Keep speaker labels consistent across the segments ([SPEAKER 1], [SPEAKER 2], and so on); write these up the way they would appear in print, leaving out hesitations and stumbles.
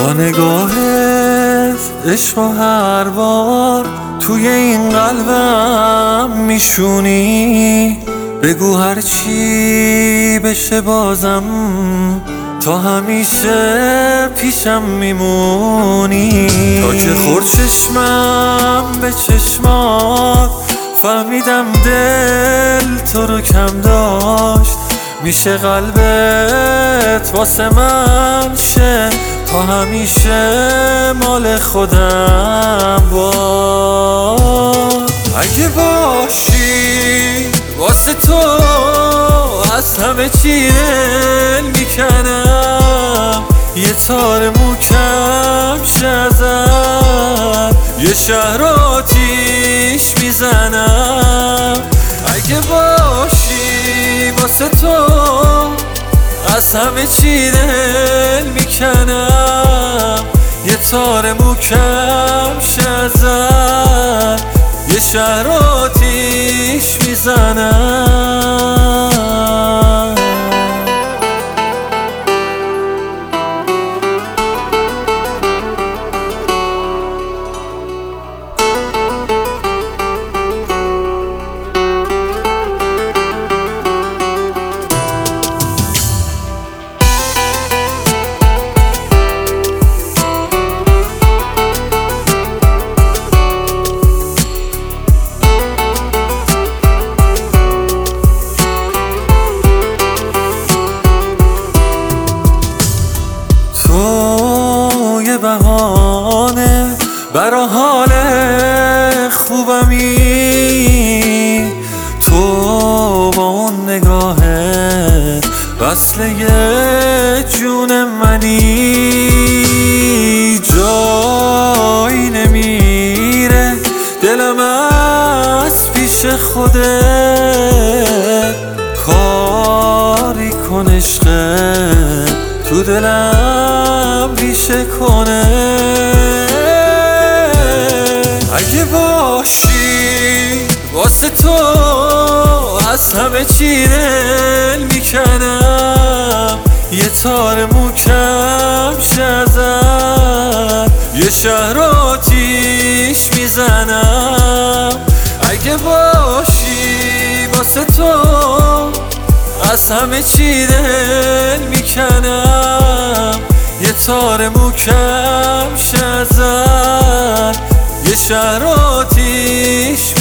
[SPEAKER 1] با نگاهت عشق و هر بار توی این قلبم میشونی. بگو هرچی بشه بازم تا همیشه پیشم میمونی. تا که خورد چشمم به چشمات فهمیدم دل تو رو کم داشت. میشه قلبت واسه من شه تا همیشه مال خودم باش. اگه باشی واسه تو از همه چی دل میکنم. یه تار موکم شه ازت یه شهر آتیش میزنم. اگه باشی واسه تو از همه چی دل میکنم. یه تار موکم شه ازت یه شهر آتیش میزنم. یه بهانه برا حال خوبمی. تو با اون نگاهت وصله جون منی. جایی نمیره دلم از پیش خودت. کاری کن عشقت تو دلم ریشه کنه. اگه باشی واسه تو از همه چی دل میکنم. یه تار موکم شه ازت یه شهر آتیش میزنم. اگه باشی واسه تو از همه چی دل میکنم. یه تار موکم شه ازت یه شهر آتیش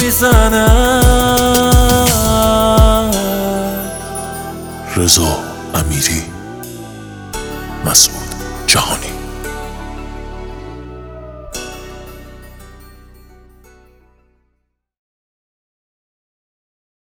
[SPEAKER 1] میزنم.
[SPEAKER 2] رضا امیری، مسعود جهانی.